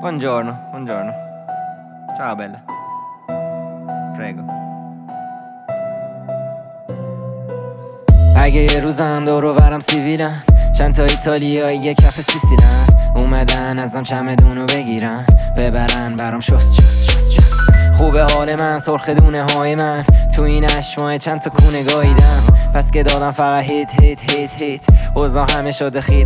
Buongiorno. Ciao bella. Prego. اگه یه روزم دور و برم سیبیلن، چند تا ایتالیایی یه کف سیسیلن، اومدن ازم چمدونو بگیرن ببرن برام شست. خوبه حال من، سرخ دونه های من، تو این 8 ماه چند تا کونه گاییدم، پس که دادم فقط هیت اوضاع همه شده خیت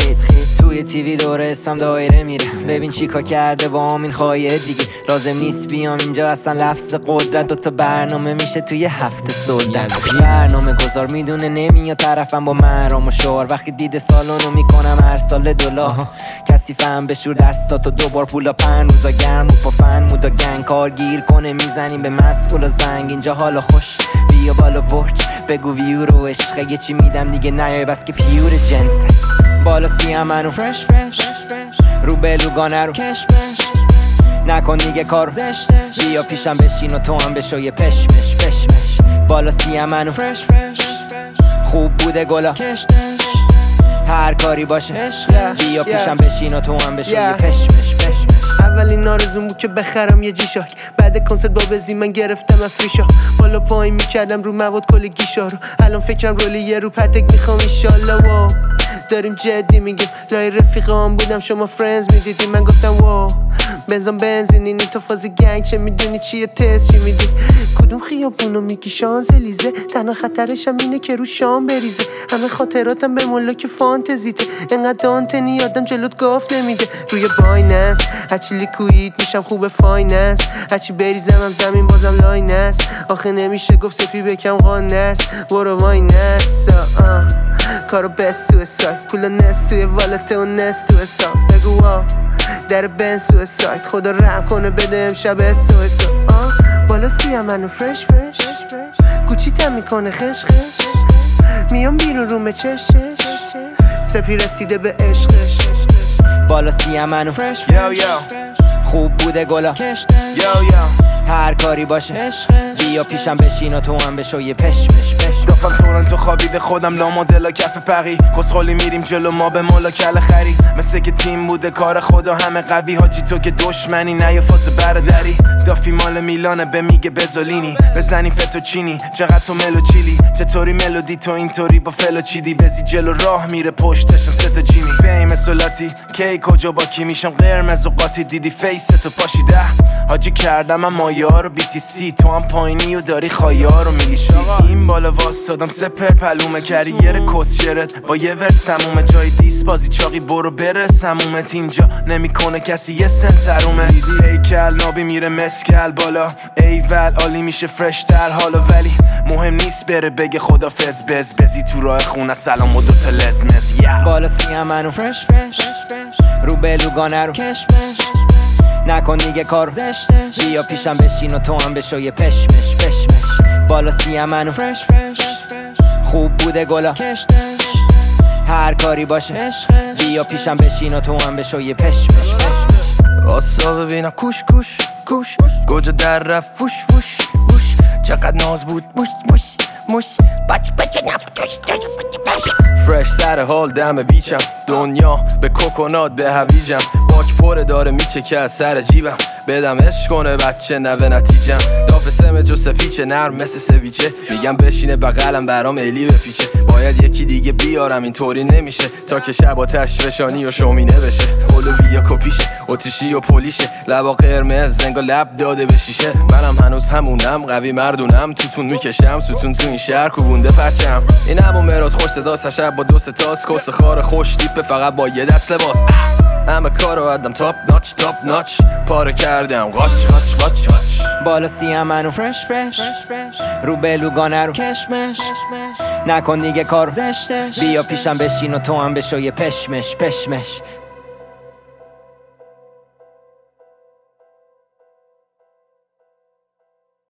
توی تیوی دور اسمم دایره میره، ببین چیکار کرده با همین خواهیه دیگه، لازم نیست بیام اینجا اصلا لفظ قدرت، دوتا برنامه میشه توی هفته سلطت، برنامه گذار میدونه نمیاد طرفم با مرام و شعار، وقتی دیده سالونو میکنم هر سال $، کسی فهم بشور دستاتو دوبار پولا 5 روزا گرم و پا مودا گنگ کار گیر کنه، میزنیم به مسئول و زنگ، اینجا حالا خوش بیا بالا برج بگو ویو رو عشقه، یه چی میدم دیگه نیای بس که پیور جنسه، بالا سیم منو فرش رو بلوگانه رو کشمش، نکن دیگه کار زشته، بیا پیشم بشین و تو هم بشو یه پشمش، بالا سیم منو فرش خوب بوده گلا کشتش، هر کاری باشه بیا پیشم بشین و تو هم بشو یه پشمش. اولین آرزوم بود که بخرم یه جیشاک، بعد کنسرت با بزی من گرفتم افریشا، بالا پایین میکردم رو مواد کل گیشا رو، الان فکرم رولی یه رو پتک میخوام ایشالله، واو داریم جدی میگیم، لای رفیقام بودم شما فرندز میدیدی، من گفتم واو بنزین این تو فاز گنگ، چه میدونی چیه تست چی میدی، کدوم خیابونو میگی شانزلیزه، تنها خطرشم اینه که رو شام بریزه، همه خاطراتم به ملاک فانتزیته، انقدر دانتنی آدم جلوت گاف نمیده، روی بایننس هرچی لیکوید میشم خوب فایننس، هرچی بریزم هم زمین بازم لاینس، آخه نمیشه گفت سپی بکم قانس، برو واینس کارو بست تو سایت، پول نست توی والت و نست تو حساب، بگو واو در بنز تو سایت، خدا رحم کنه بده امشب اسو بالا سیم منو فرش گوچی تم میکنه خش میام بیرون رومه چش سپی رسیده به عشقش، بالا سیم منو فرش خوب بوده گلا کشتش، هر کاری باشه بیا پیشم بشین و تو هم بشو یه پشمش. دافم تورنتو خوابیده خودم لا مدلا کف پقی، کسخالی میریم جلو ما به مولا کل خری، مثل که تیم بوده کار خدا همه قوی، حاجی تو که دشمنی نه یه فاز بردری، دافی مال میلانه به میگه بزولینی، بزنی فتوچینی چقدر تو ملو چیلی، چطوری ملودی تو اینطوری با فلو چیدی، بزی جلو راه میره پشتشم 3 تا جیمی، فیم سولاتی کی کجا با کی میشم قرمز و قاطی، دیدی فیس تو پاشیده حاجی کردم من مایا رو BTC، تو هم پایینی و داری خایا رو میلیشی، این بالا واسادم سپر پلومه کریر کسشرت با یه ورس تمومه، جای دیس بازی چاقی برو برس همومت، اینجا نمیکنه کسی یه سنترومه، هیکل نابی میره مسکل بالا ایول عالی میشه فرش تر حالا، ولی مهم نیست بره بگه خدافظ بزی تو راه خونه سلام و دوتا لزمز، بالا سیم منو فرش رو بلوگانه رو کشمش، نکن دیگه کار زشته، بیا پیشم بشین و تو هم بشو یه پشمش، بالا سیم منو فرش خوب بوده گلا کشتش، هر کاری باشه بیا پیشم بشین و تو هم بشو یه پشمش. آسا ببینم کوش گوجه در رفت فوش چقدر ناز بود موش بچه فرش سر حال دم بیچم، دنیا به کوکونات به هویجم، باک پره داره میچکه از سر جیبم، بدم عشق کنه بچه نوه نتیجم، داف سم جو سپیچه نرم مثل سویچه، میگم بشینه بغلم برام ایلی بپیچه، باید یکی دیگه بیارم اینطوری نمیشه، تا که شب آتش فشانی و شومینه بشه، اولویا کپیشه اتیشی و پلیشه، لبا قرمز زنگا لب داده به شیشه، منم هنوز همونم قوی مردونم، توتون میکشم ستون تو این شهر کوبونده پرچم، این همون مراد خوش صدا شب با 2 تاس، کس خار خوش تیپه فقط با یه دست لباس، همه کارو عدم تاپ ناچ پاره کردم قاچ بالا سیم منو فرش رو بلوگانه رو کشمش، نکن دیگه کار زشته، بیا پیشم بشین و تو هم بشو یه پشمش.